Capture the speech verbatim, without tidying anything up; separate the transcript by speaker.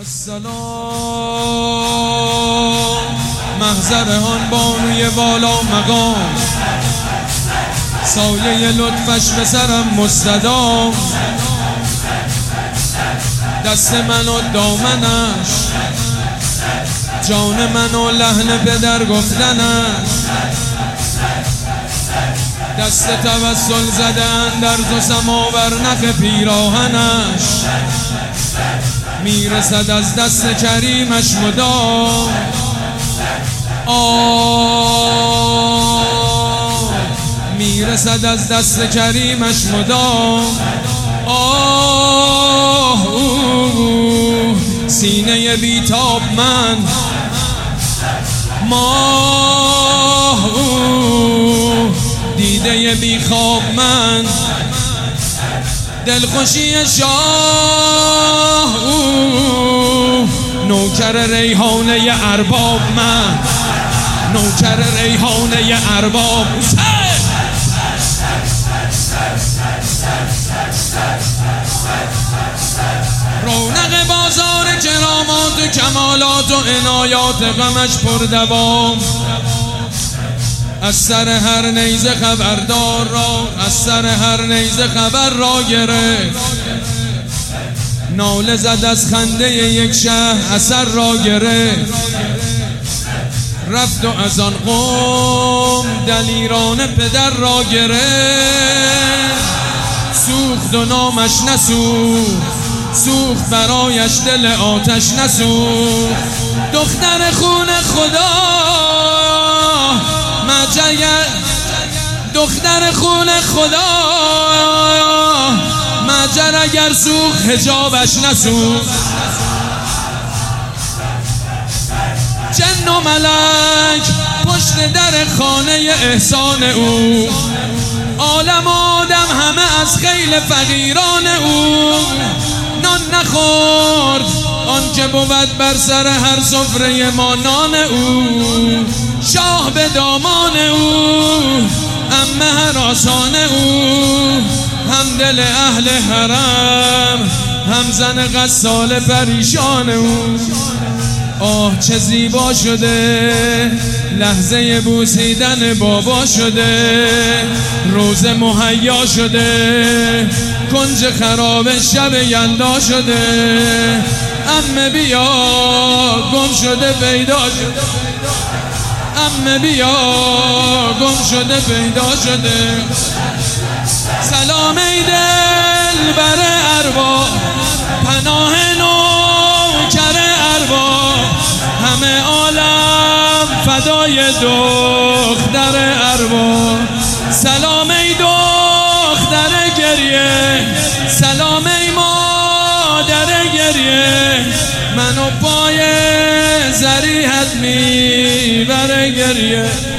Speaker 1: السلام محضر آن بانوی والا مقام، سایه لطفش به سرم مستدام، دست من و دامنش، جان من و لحن پدر گفتنش، دست توسل زدن در دو سما بر نخ پیراهنش، میرسد از دست کریمش مدام. آه میرسد از دست کریمش مدام. آه سینه بیتاب من، ماه دیده بیخواب من، دلخوشی شاه نوکر ریحانه ارباب من، نوکر ریحانه ارباب. رونق بازار کرامات و کمالات و عنایات غمش پر دوام، از سر هر نیزه خبردار را، از سر هر نیزه خبر را گرفت، ناله زد از خنده یک شهر اثر را گرفت، رفت و از آن قوم دلیران پدر را گرفت، سوخت و نامش نسوخت، سوخت برایش دل آتش نسوخت، دختر خون خدا مجگر، دختر خون خدا مجر اگر سوخت حجابش نسوخت، جن و ملک پشت در خانه احسان او، عالم آدم همه از خیل فقیران او، نان نخورد آن که بود بر سر هر سفره ما نان او، شاه به دامان او، عمه هراسان او، هم دل اهل حرم، هم زن غسال پریشان او. آه چه زیبا شده لحظه بوسیدن بابا شده، روز مهیا شده، کنج خراب شب یلدا شده، عمه بیا گم شده پیدا شده، عمه بیا گم شده پیدا شده. سلام ای دل بر ارواح، پناه نوکر ارواح، همه عالم فدای دختر ارواح. سلام ای دختر گریه، سلام ای مادر گریه، منو پای زریحت میبره گریه.